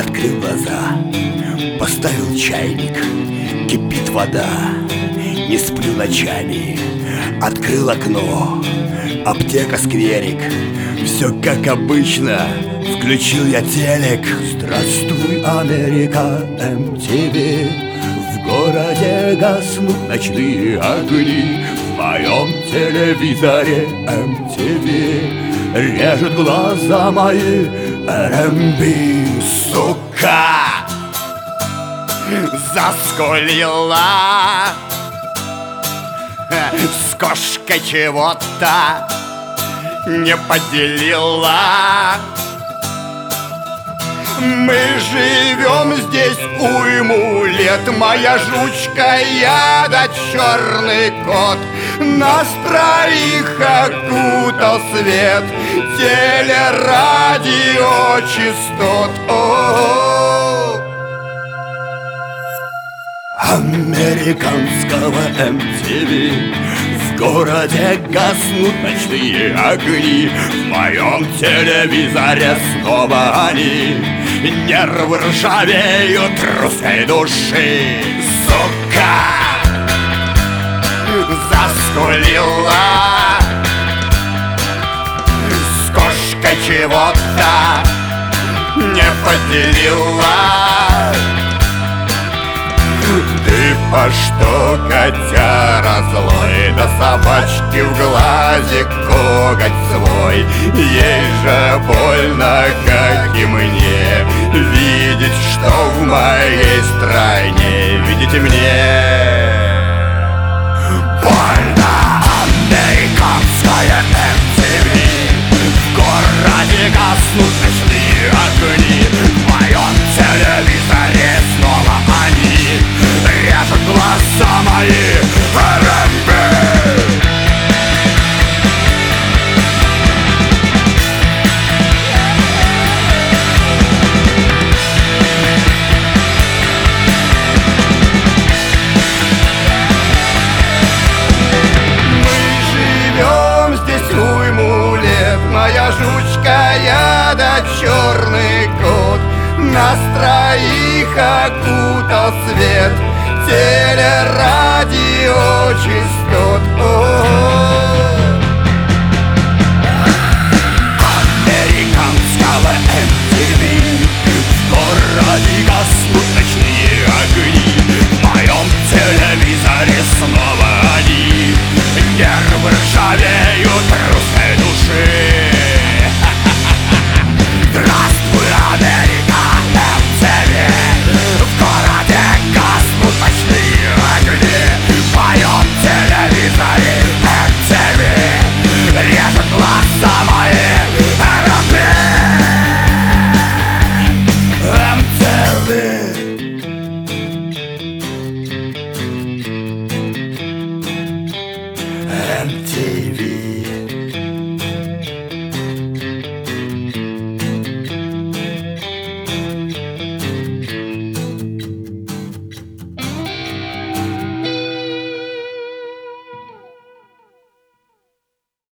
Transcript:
Открыл глаза, поставил чайник, кипит вода. Не сплю ночами, открыл окно, аптека, скверик. Все как обычно, включил я телек. Здравствуй, Америка, MTV. В городе гаснут ночные огни. В моем телевизоре MTV. Режет глаза мои R&B, сука, заскулила с кошкой чего-то не поделила. Мы живем здесь уйму лет. Моя жучка, я да черный кот. Нас троих окутал свет телерадиочастот. Американского MTV. В городе гаснут ночные огни. В моем телевизоре снова они. Нервы ржавеют русской души. Сука, заскулила с кошкой чего-то не поделила. Ты по что, котяра злой, да собачки в глазик коготь свой. Ей же больно, как и мне, видеть, что в моей стране, видите мне. Больно, американская MTV. В городе гаснут ночные огни. В моем телевизоре снова они. Режут глаза мои R&B. Моя жучка, я да черный кот. Нас троих окутал свет телерадиочастот.